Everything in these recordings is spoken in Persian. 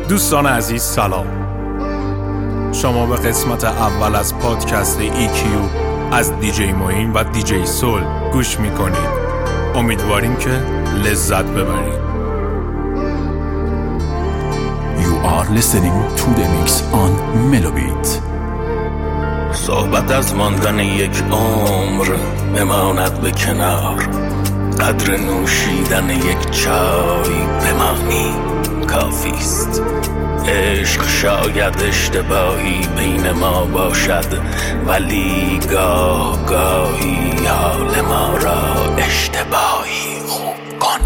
دوستان عزیز سلام. شما به قسمت اول از پادکست EQ از دیجی موین و دیجی سول گوش میکنید. امیدواریم که لذت ببرید. You are listening to the mix on Melobit. صحبت از ماندن یک عمر بماند به کنار، قدر نوشیدن یک چای بمانی کافیست. عشق شاید اشتباهی بین ما باشد، ولی گاه گاهی حال ما را اشتباهی خوب کن.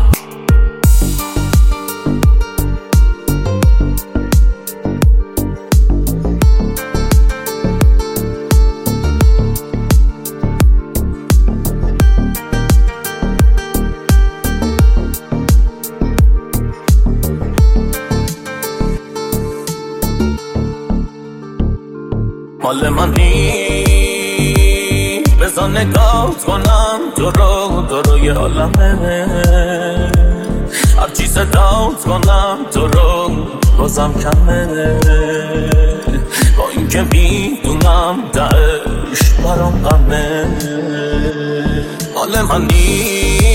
مال منی بذار نگاه کنم تو رو یه عالمه، هرچی صدات کنم تو رو بازم کمه. با این که میدونم دعش برام غمه. مال منی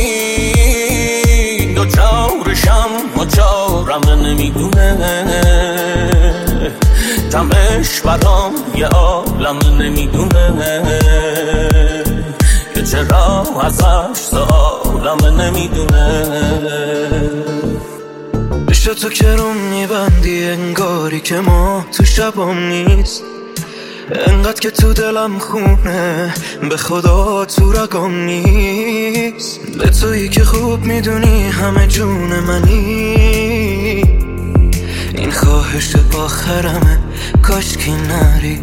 دو چارشم و چارم نمیدونه، کمش برام یه عالم نمیدونه که چرا ازش سوالم نمیدونه. عشق تو که رو میبندی انگاری که ما تو شبام نیست، انقدر که تو دلم خونه به خدا تو رگام نیست. به تویی که خوب میدونی همه جون منی، این خواهش آخرمه کاش که نری.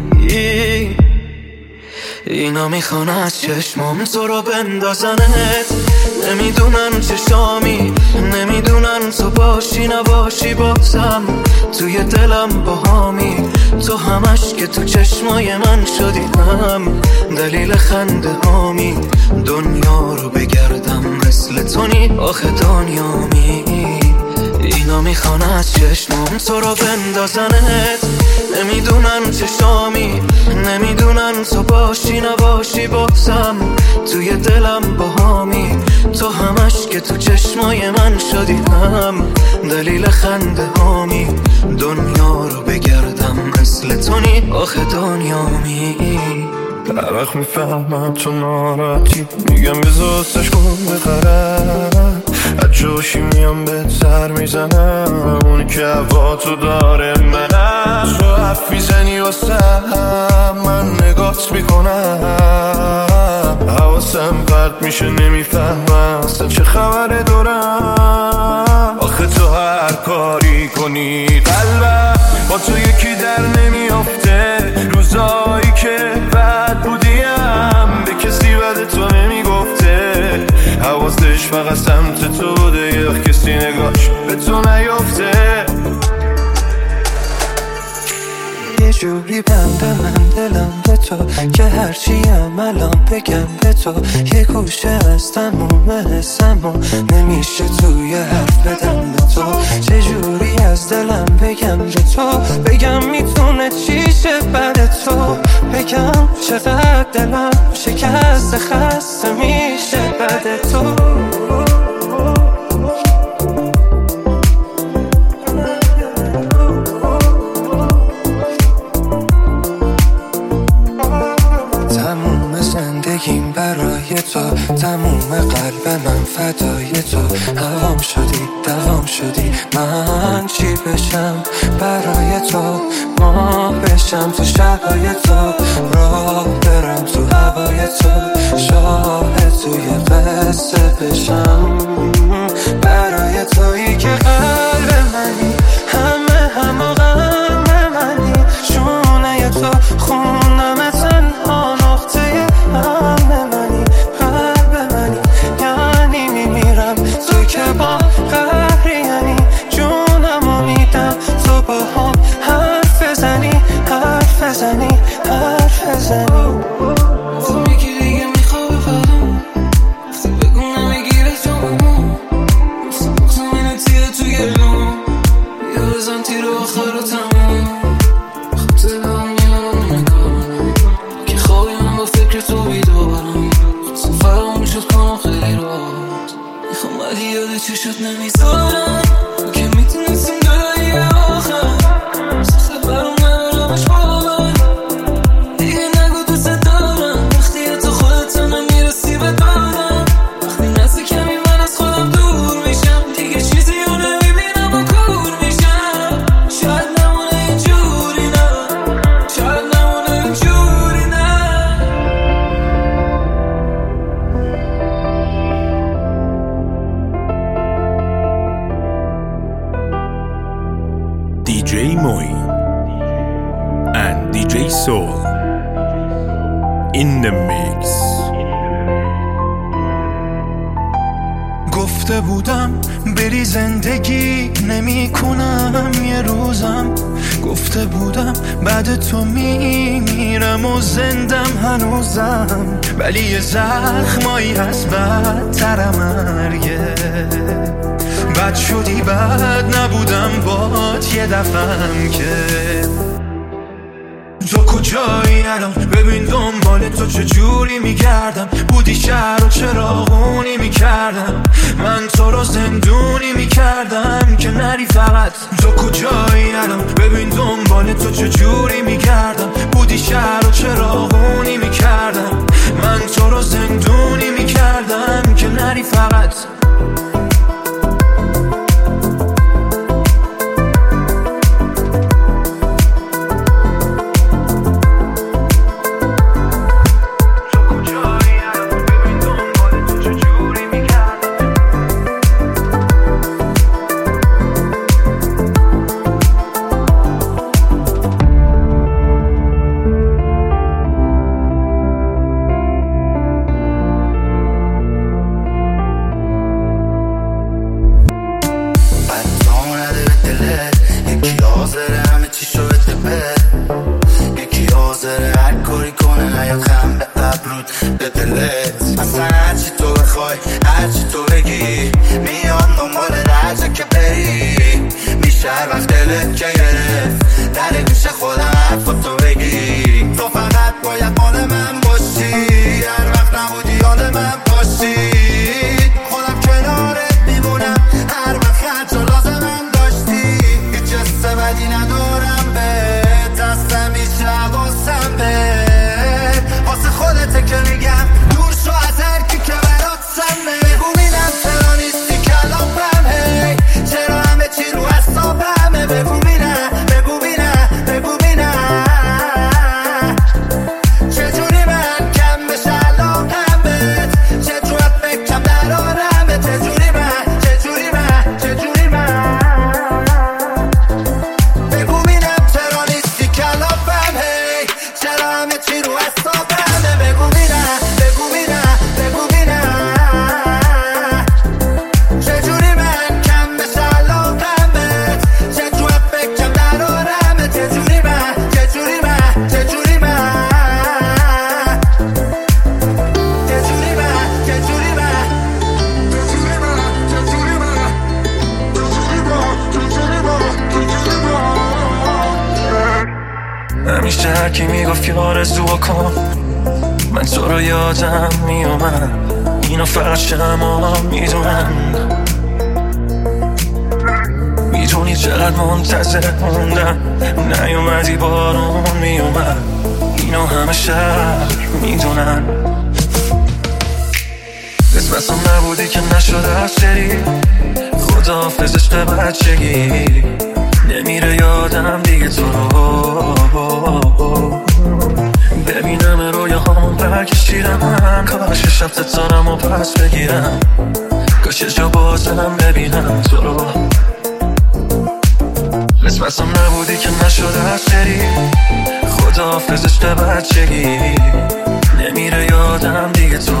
اینا میخوان از چشمام تو رو بندازنت، نمیدونن چشامی، نمیدونن تو باشی نباشی بازم توی دلم باهامی. تو همش که تو چشمای من شدی هم دلیل خنده هامی. دنیا رو بگردم مثل تو نی آخه دنیامی. اینا میخوان از چشمام تو رو بندازنت، نمیدونن چشامی، نمیدونن تو باشی نباشی بازم توی دلم باهامی. تو همش که تو چشمای من شدی هم دلیل خنده هامی. دنیا رو بگردم مثل تو نی آخه دنیامی. طرف میفهمم تو ناراحتی، میگم بزاستش کن بخرم، از جوشی میام به سر میزنم، اونی که هوا تو داره منم. تو حرف میزنی واسم من نگات میکنم، حواسم پرت میشه نمیفهمم اصلا چه خبره دارم. آخه تو هر کاری کنی قلبم با تو یکی در نمیافته. روزایی که بد بودیم به کسی بد تو نمیگفته، حواسش فقط سمت تو بوده، یه کسی نگاش به تو نیافته. یه جوری بنده من دلم به تو که هرچیم الان بگم به تو، یه گوشه از تموم حسم و نمیشه توی حرف بدم به تو. چه جوری از دلم بگم به تو، بگم میتونه چیشه بعد تو، بگم چقدر دلم شکست خسته میشه بعد تو. زندگیم برای تو، تموم قلب من فدای تو. هوام شدی دوام شدی، من چی بشم برای تو؟ ما بشم تو شبای تو، راه برم تو هوای تو، شاهد توی قصه بشم برای تویی که قلب منی، همه غم منی، شونه تو خونم تنها نقطه هم منی، قلب منی یعنی میمیرم تو که با قهری، یعنی جونمو میدم تو با هم حرف بزنی حرف بزنی حرف بزنی. تو میگی دیگه میخواب فرام، تو بگو نمیگیره جامو، نمیذارم که میتونستیم دلایی آخر سخت برام ندارمش باور دیگه نگو دوست دارم وقتی تو خودت نمیرسی به دارم وقتی نزدیک کمی من از خودم دور میشم دیگه چیزی رو نمیبینم و کور میشم شاید نمونه اینجوری نه شاید نمونه اینجوری نه DJ Moeen and DJ Soul in the mix. گفته بودم بری زندگی نمی کنم یه روزم گفته بودم بعد تو میمیرم و زندم هنوزم ولی یه زخمایی هست بدتر مرگه بد شدی بد نبودم بات یه دفعم که تو کجایی الان ببین دنبال تو چجوری میگردم بودی شهر و چراغونی میکردم من تو رو زندونی میکردم که نری فقط تو کجایی الان ببین دنبال تو چجوری میگردم بودی شهر و چراغونی میکردم من تو رو زندونی میکردم که نری فقط همیشه هرکی میگفت که آرزو کن من تو رو یادم میومد اینو فقط شما میدونن میدونی چقدر منتظر موندم نیومدی بارون میومد اینو همه شهر میدونن قسمتم نبودی که نشده از سری خداحافظ عشق بچگی نمیره یادم دیگه تو رو ببینم رویا هم برکشیدم کاش شب تتانم و پس بگیرم کاش جا بازم ببینم تو رو قسمتم نبودی که نشده از سری خداحافظ عشق بچگی نمیره یادم دیگه تو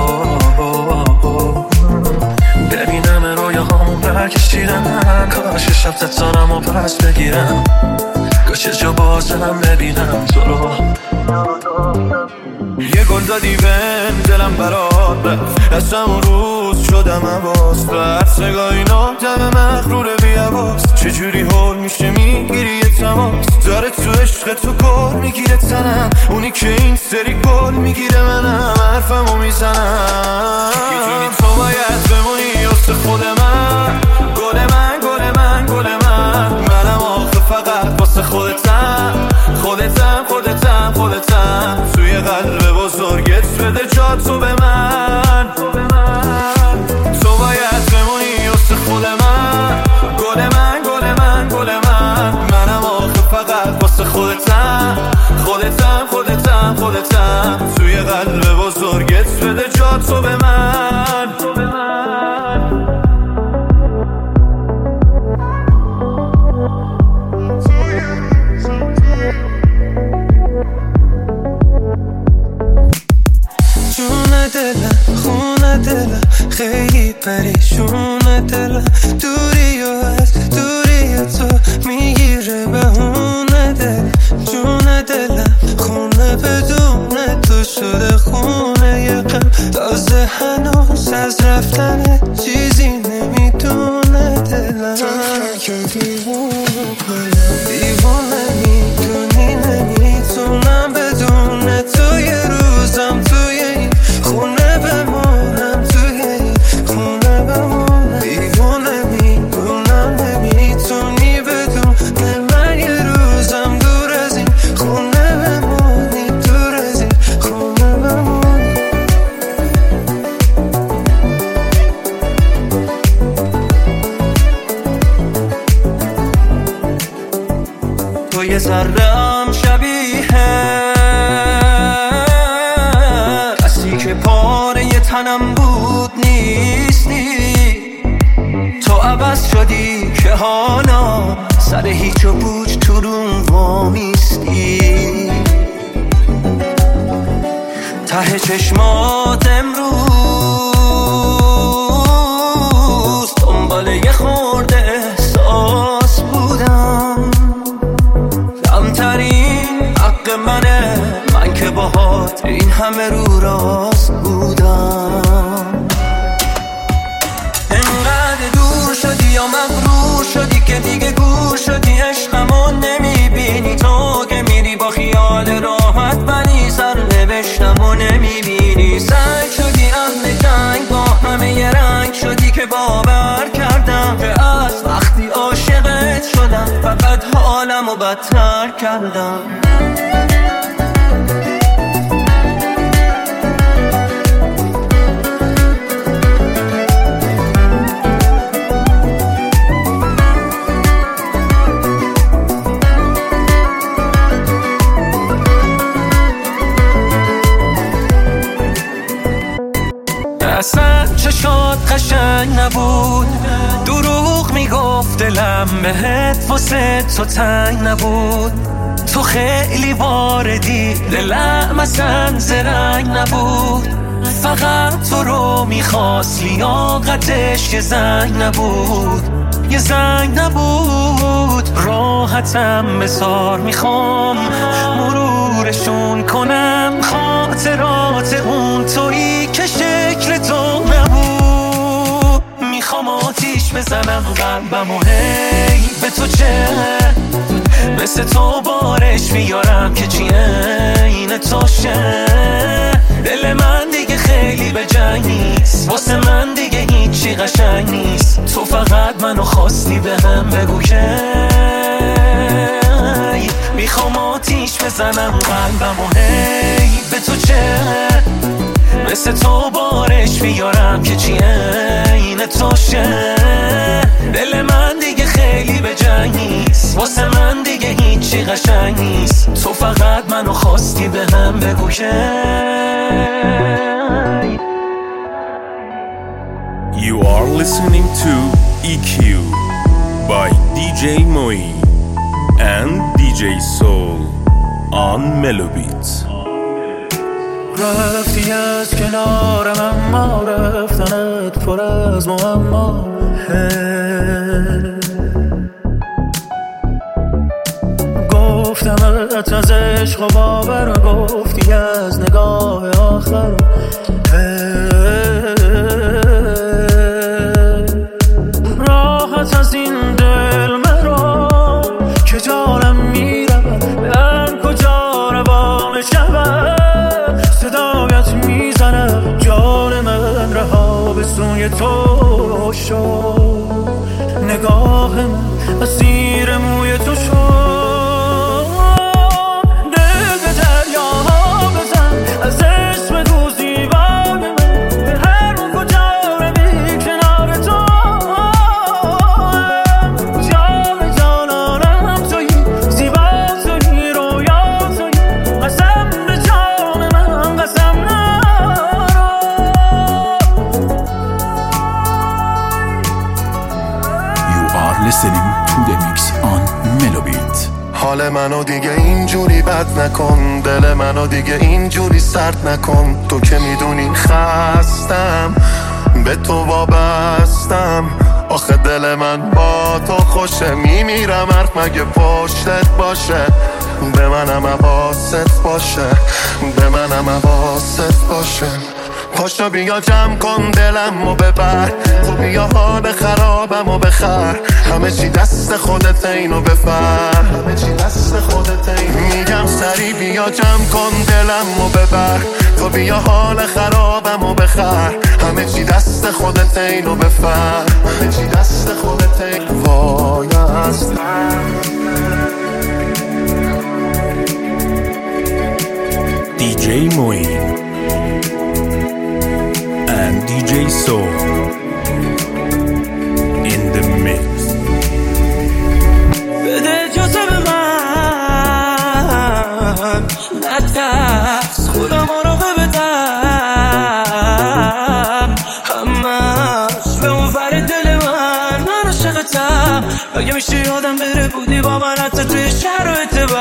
رو ببینم رویا هم برکشیدم کاش شب تتانم و پس بگیرم کاش جا بازم ببینم تو رو یه گل دادی بهم دلم برات رفت از همون روز شدم حواس هر سگاهی نادم مغرور بی‌حواس چجوری حال میشه میگیری یه تماس داره تو عشق تو گل میگیره تنم اونی که این سری گل میگیره منم حرفمو میزنم میتونی تو باید بمونی واسه خود من که دیوانه میدونی نمیتونم بدون تو یه روزم توی این خونه بمونم، توی این خونه بمونم. دیوانه میدونم نمیتونی بدون من یه روزم دور از این خونه بمونی، دور از این خونه بمونی. تو یه ذره‌ام شبیه کسی که پاره یه تنم بود نیستی. تو عوض شدی که حالا سر هیچ و پوچ تو روم وامیستی. ته چشمات امروز دنبال یه خورده احساس بودم. کمترین حق منه، من که باهات این همه رو راست بودم. انقدر دور شدی یا مغرور شدی که دیگه گور شدی، عشقمو نمیبینی. تو که میری با خیال راحت ولی سرنوشتمو نمیبینی. سنگ شدی اهل جنگ، با همه یه رنگ شدی که باور کردم که از وقتی عاشقت شدم فقط حالمو بدتر کردم. اصلا چشات قشنگ نبود، دروغ میگفت دلم بهت واسه تو تنگ نبود. تو خیلی واردی دلم اصلا زرنگ نبود. فقط تو رو میخواست لیاقتش یه زنگ نبود، یه زنگ نبود. راحتم بذار میخوام مرورشون کنم، خاطرات اون تویی که شکل تو نبود. میخوام آتیش بزنم قلبم و هی به تو چه، مثل تو بارش میارم که چی این توشه. دل من دیگه خیلی به جنگ نیست، واسه من دیگه هیچی قشنگ نیست. تو فقط منو خواستی به هم بگو که میخوام آتیش بزنم قلبم و هی به تو چه، مثل تو بارش میارم که چی این توشه. دل من دیگه خیلی به جنگ نیست، واسه من دیگه هیچی قشنگ نیست. تو فقط منو خواستی به هم بگو که You are listening to EQ by DJ Moeen and DJ Soul on Melobeat. رفتی از کنارم اما رفتنت پر از معما. گفتمت از عشق و باور، گفتی از نگاه آخر. راحت از این دل مرا که جانم میرم، من کجا روام شود. صدایت میزنم جان من رها به سوی تو شد. نگاه من اسیر موی تو شد. دل به دریاها بزن از اسم تو زیبای من، به هر کجا روی کنار تو. جان جانانم تویی، زیبا تویی، رویا تویی. قسم به جان من قسم نرو. You are listening to the mix on Melobeat. حال منو دیگه اینجوری بد نکن، دل منو دیگه اینجوری سرد نکن. تو که میدونی خستم، به تو وابستم. آخه دل من با تو خوشه، میمیرم حرف مگه پشتت باشه. به منم حواست باشه، به منم حواست باشه. پاشو بیا جمع کن دلم و ببر، تو بیا حال خرابم و بخر. همه چی دست خودت، اینو بفهم همه چی دست خودت. میگم سری بیا جمع کن دلمو ببر، تو بیا حال خرابمو بخر، همه چی دست خودت، اینو بفهم همه چی دست خودت. وای هستم DJ Moin and DJ Soul in the mix. بده اجازه به من نترس، خودم رو بدم همش به اون ور دل من عاشقتم. اگه میشه یادم بره بودی با من حتی توی شرایط بد.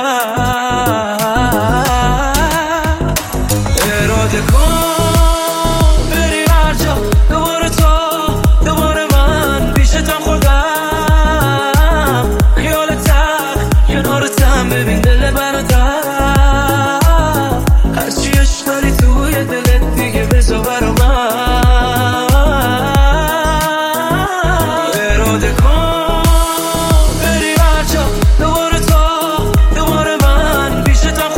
اراده کن بری هر جا، دوباره تو دوباره من پیشتم خودم، خیالتم کنارتم، ببین دل برادر، هرچی عشق داری توی دلت دیگه بذار برا من. اراده کن بری هر جا، دوباره تو دوباره من پیشتم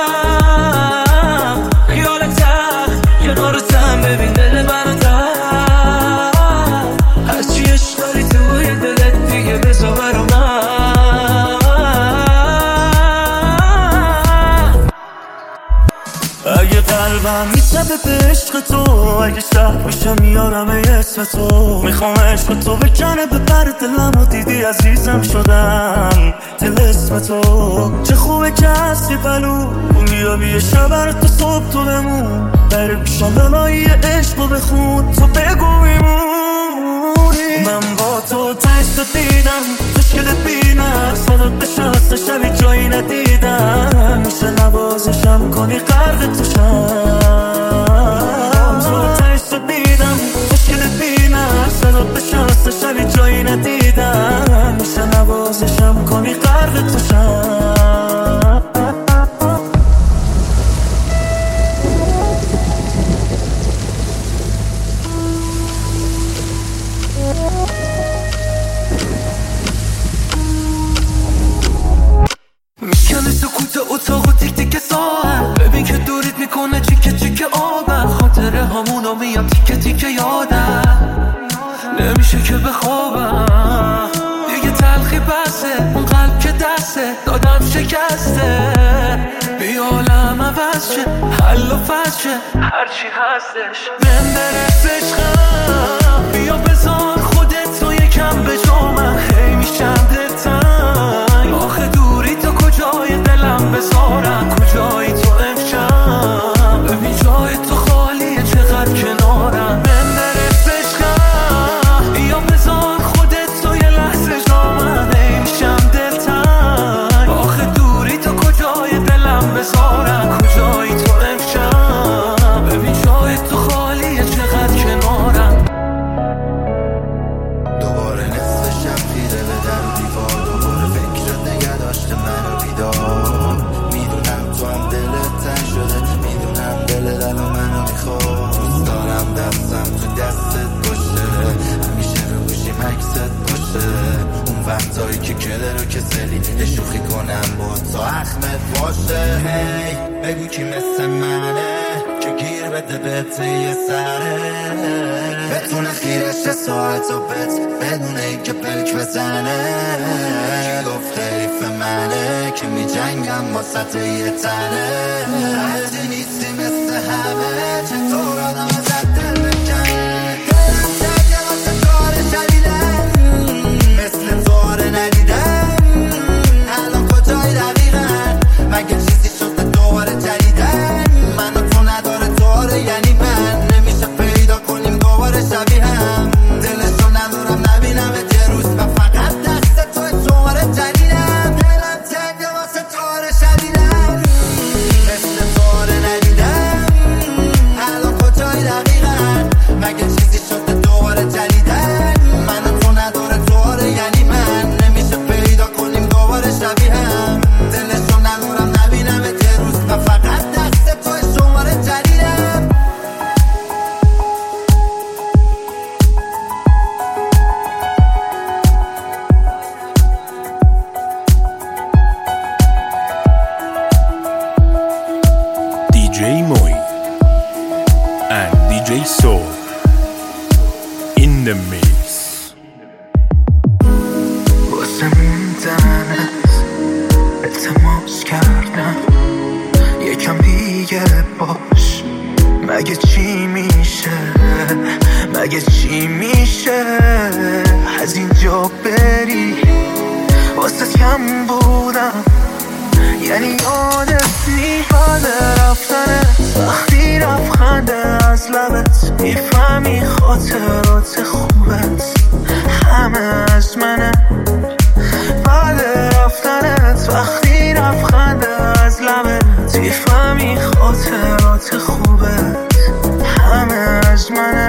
خودم، خیالتم کنارتم، ببین دل برادر، هرچی عشق داری توی دلت دیگه بذار برا من. اگه قلبم میتبه به عشق تو، اگه شهر میشه میارم اسم تو، میخوام عشق تو بکنه به پر دلم و دیدی عزیزم شدم دل اسم تو. چه خوبه که هستی بلو بیا شبر تو صبح تو بمون، بره پیشم بلایی عشق رو بخون، تو بگو میمونی. من با تو تشت دیدم مشکلت بینم، صدات بشست شبی جایی ندیدم، میشه نوازشم کنی قرد تو شم. تو تشت دیدم مشکلت بینم، صدات بشست شبی جایی ندیدم، میشه نوازشم کنی قرد تو شم. میکنه سکوت اتاق و تیک تیک ساعت، ببین که دورید میکنه چیکه چیکه آبم، خاطره همونو میام تیکه تیکه یادم، نمیشه که بخوابم دیگه، تلخی بسه اون قلب که دسته دادم شکسته، بیا عالم عوض شه حل و فصل شه هرچی هستش من برس عشقم، بیا بذار خودت تو یکم به جا من، هی میشم دلتنگ، آخه دوری تو کجای دلم بذارم، کجایی تو امشب، ببین جای تو خالیه چقدر کنارم. من برس عشقم، بیا بذار خودت تو یه لحظه جا من، هی میشم دلتنگ، آخه دوری تو کجای دلم بذارم، کجایی تو امشب، ببین جای تو خالیه چقدر کنارم. دوباره نصف شب خیره به در و دیوار، دوباره فکرت نگه داشته منو بیدار، میدونم تو هم دلت تنگ شده، میدونم دل دلو منو میخواد، دوست دارم دستم تو دستت باشه، همیشه رو گوشی مکست باشه، اون وقتایی که کله رو کسلی شوخی کنم با تا اخمت باشه. هی بگو کی مثل منه که گیر بده بهت یه سره، بتونه خیرش ساعت و بت بدون این که پلک بزنه، کی گفته حیف منه که می جنگم با سطح یه تنه، حتی نیستی مثل همه چطور آدم ازت دل بکنه، دلم تگه واسه کار شدیدن، مثل تواره ندیدن، الان کجای دقیقا مگه چیزی شده دوباره جدیدن، من و تو نداره دواره یعنی من، نمیشه پیدا کنیم دوباره شبیه هم، دلشو ندارم نبینم یه روز و فقط دست توی دوباره جدیدم، دلم تنگه واسه دوباره شدیدم، مثل دوباره ندیدم، الان کجای دقیقا التماس کردم یکم دیگه باش. مگه چی میشه مگه چی میشه از اینجا بری؟ واسه کم بودم یعنی یادت نیاد رفتنه وقتی رفخنده از لبت میفهمی خاطرات خوبت همه از منه. بعد رفتنت وقتی رفخنده از لبت میفهمی خاطرات خوبت همه از منه.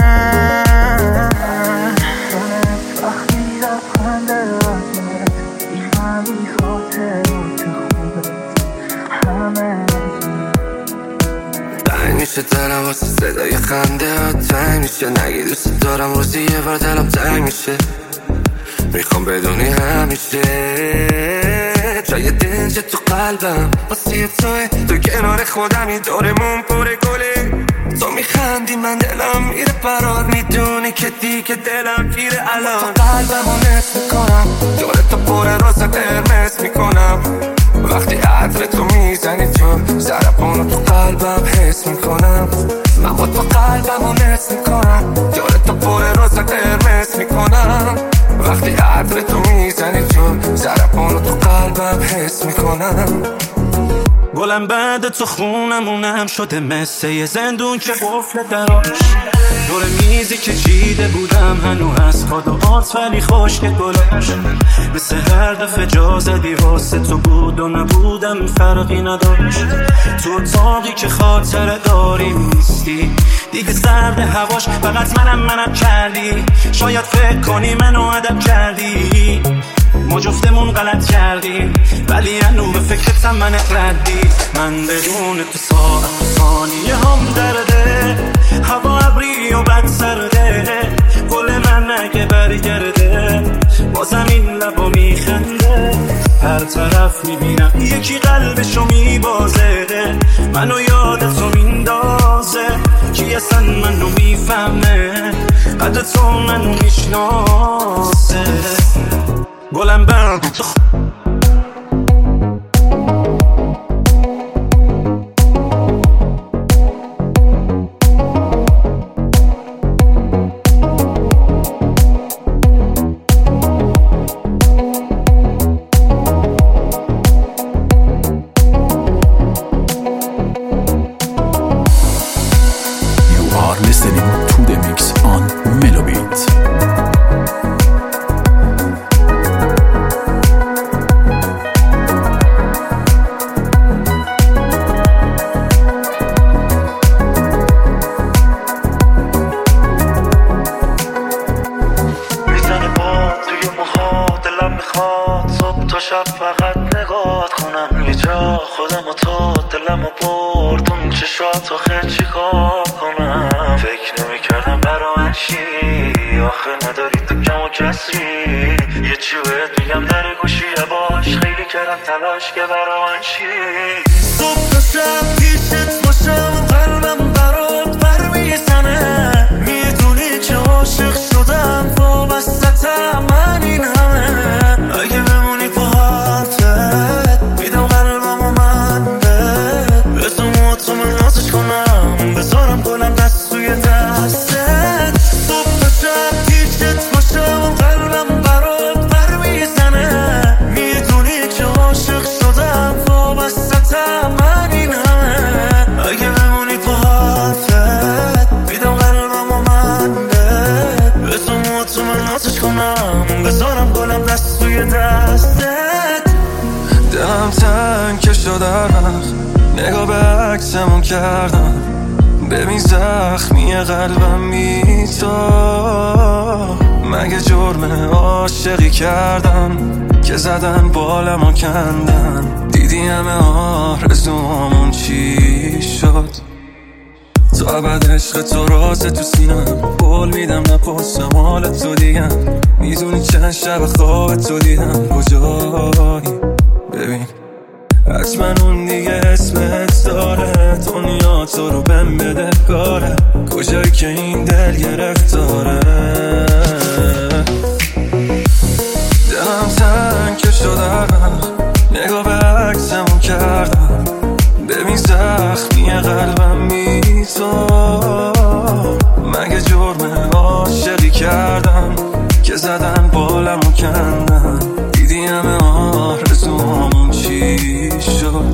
وقتی رفخنده از لبت میفهمی خاطرات خوبت همه از منه. تنگ میشه دلم واسه صدای خنده ها، تنگ میشه نگی دوست دارم روزی یه بار دلم تنگ میشه. میخوام بدونی همیشه جای دنج تو قلبم واسه تو کنار خودمی دورمون پر گله. تو میخندی من دلم میره برات، میدونی که دیگه دلم گیره الان. تو قلبمو نصف میکنم دور تو پر روزا قرمز میکنم وقتی عطر تو میزنی تو ضربانو تو قلبم حس میکنم. من با تو قلبمو نصف میکنم دور تو پر روزا قرمز میکنم وقتی عطر تو میزنی تو ضربانو تو قلبم حس میکنم. گلم بعد تو خونمونم شده مثل یه زندون که قفل دراش. دور میزی که چیده بودم هنو از خداعات ولی خشک گلاش. مثل هر دفعه جا زدی واسه تو بود و نبودم فرقی نداشت. تو اتاقی که خاطره داری نیستی دیگه سرد هواش فقط منم کردی. شاید فکر کنی منو ادب کردی ما جفتمون غلط کردیم ولی هنو به فکرتم من ردی. من بدون تو ساعت و ثانیه هم درده هوا ابری و بد سرده. گل من اگه برگرده بازم این لبا میخنده. هر طرف میبینم یکی قلبشو میبازه منو یادتو میندازه. کی اصلا منو میفهمه قدر تو منو میشناسه. گلم برد You are listening to the mix on Melobeat. شب فقط نگات کنم یه جا خودم و تو دلم و برد اون چشات آخه چی کار کنم. فکر نمی کردم برا من چی آخه نداری تو کم و کسری. یه چی بهت میگم در گوشی باش خیلی کردم تلاش که برا من چی. صبح تا شب پیشت باشم قلبم برات بر میزنه. میدونی که عاشق شدم وابستتم من این همه. اگه بمونی با حرفت میدم قلبم و من به تو موتو من نازش کنم بذارم گلم دست توی دستت. صبح تا شب پیشت باشم قلبم برات بر میزنه. میدونی که عاشق شدم وابستتم من این همه. اگه بمونی با حرفت میدم قلبم و من به تو موتو من نازش کنم بذارم گلم دست توی دستت. دلم تنگ که شده نگاه به عکسمون کردم ببین زخمی قلبم بی تو. مگه جرم عاشقی کردم که زدن بالم و کندن. دیدی همه آرزوامون چی شد. تو ابد عشق تو راز تو سینم قول میدم نپرسم حال تو دیگم. میدونی چند شب خواب تو دیدم کجایی. ببین حتما اون دیگه اسمت داره دنیا تو رو بهم بده کاره. کجایی که این دل گرفتاره. دلم تنگ که شده نگاه به عکس کندم، دیدی همه آرزوامون چی شد.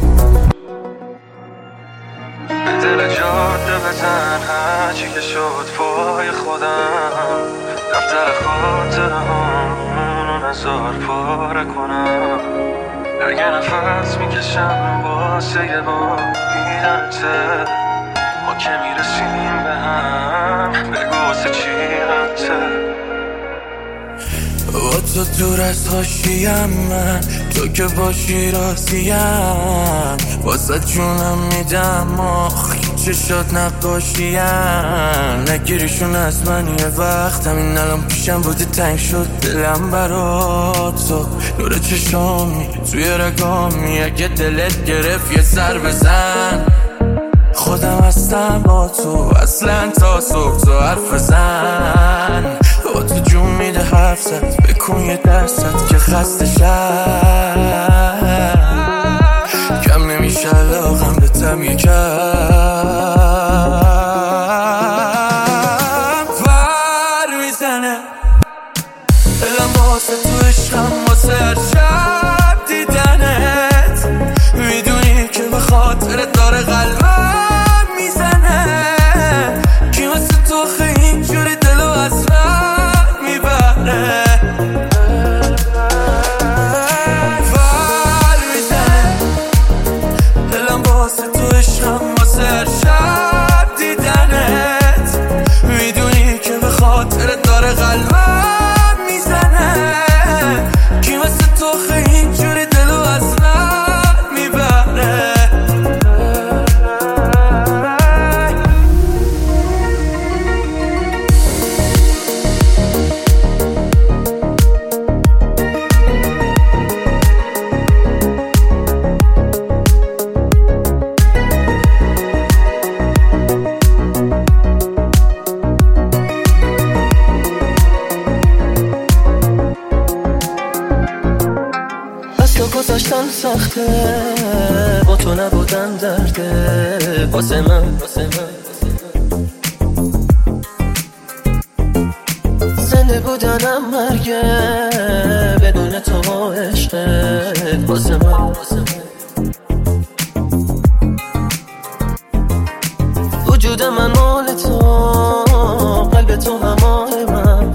به دل جاده بزن هرچی که شد پای خودم، دفتر خاطره هامونو نزار پاره کنم. اگه نفس میکشم واسه یه بار دیدنته، ما که میرسیم به هم بگو واسه چی غمته. با تو دور از حاشیم من، تو که باشی راضیم، واسه جونم میدم چشات نقاشیم. نگیریشون از من یه وقت، همین الان پیشم بودی تنگ شد دلم برات. تو نور چشامی توی رگامی، اگه دلت گرفت یه سر بزن. خودم هستم با تو اصلا تا صبح، تو حرف بزن. با تو جون میده حرف زد، بکن یه درصد که خسته شد. کم نمیشه علاقم به تم یکم، پر میزنه دلم واسه تو عشقم، واسه هر شب دیدنت. میدونی که به خاطرت داره قلبم میزنه، کی واسه تو خیلی اینجوری دلو از من میبره. پر میزنه دلم واسه تو عشقم، واسه هر شب دیدنت. میدونی که به خاطرت داره قلبم میزنه، کی واسه تو خیلی اینجوری دلو از من میبره. گذاشتن سخته، با تو نبودن درده. واسه من زنده بودنم مرگه، بدون تو با عشقت. واسه من وجود من مال تو، قلب تو هماه من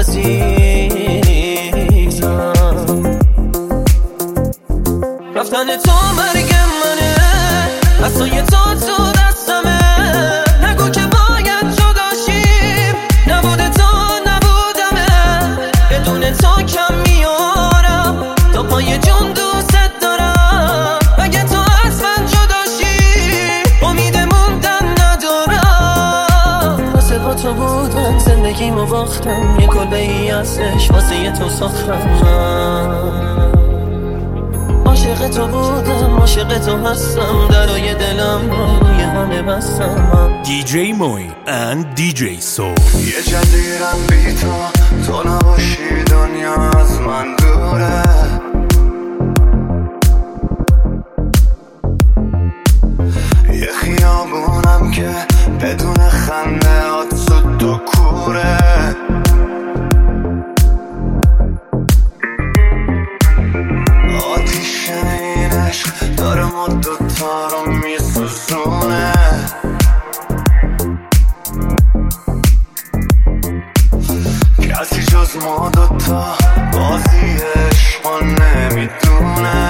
عزیزم. رفتن تو مرگ منه، عصای تو دستمه. نگو که باید جداشیم، نبوده تو نبودمه. بدون تو کم میارم، تا پای جون دوست دارم. اگه تو از من جداشی، امید موندن ندارم. واسه با تو بودم زندگیمو باختم، یه کلبه ای ازش واسه یه تو ساختم. عاشق تو بودم، عاشق تو هستم، درای دلم روی همه بستم. دیجی موین and دیجی سول. یه جزیرم بی تو نباشی دنیا از من دوره. یه خیابونم که بدون خنده آتسود تو کوره. آتیش این عشق داره ما دوتا رو میسوزونه. کسی جز ما دوتا بازی عشقا نمیدونه.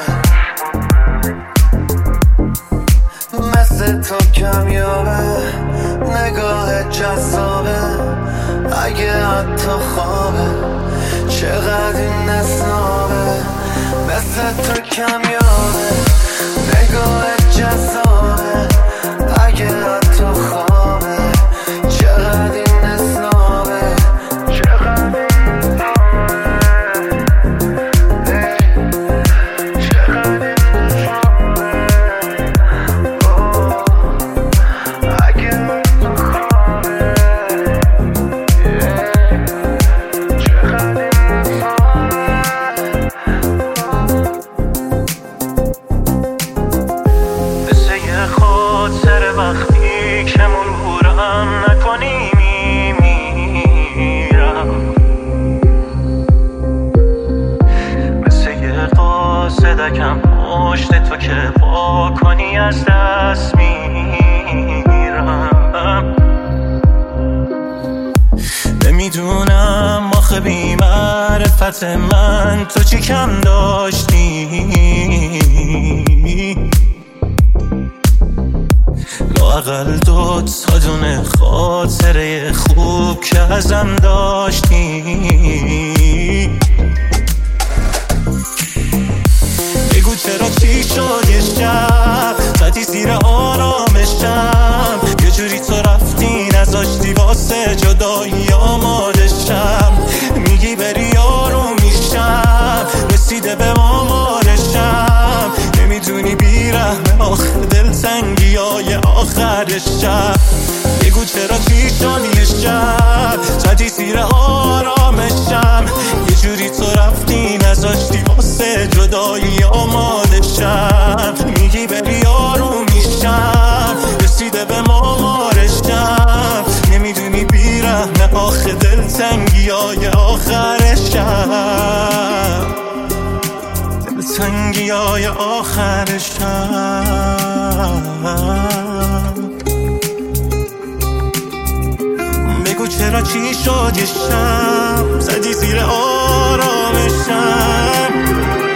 مثل تو کمیابه، نگاه جذابه. اگه حتی خوابه، چقدر این نسنابه. مثل تو کمیابه، نگاه جذابه. اگه حتی خوابه، چقدر این نسنابه. یکم پشت تو که پا کنی از دست میرم. نمیدونم آخه بی معرفت من تو چی کم داشتی، لااقل 2 تا دونه خاطره خوب که ازم داشتی. بگو چرا چی شد یه شب زدی زیر آرامشم، یه جوری تو رفتی نذاشتی واسه جدایی آمادشم. میگی بری آروم میشم، رسیده به آمارشم، نمیدونی بیرحمه آخه دلتنگی های آخر شب. بگو چرا چی شد یه شب زدی زیر آرامشم، یه جوری تو رفتی نذاشتی واسه جدایی آمادشم. میگی بری آروم میشم، رسیده به مامارشم، نمیدونی بیرحمه آخه دلتنگی های آخر شب، دلتنگی های آخر شب. بگو چرا چی شد یه شب زدی زیر آرامشم.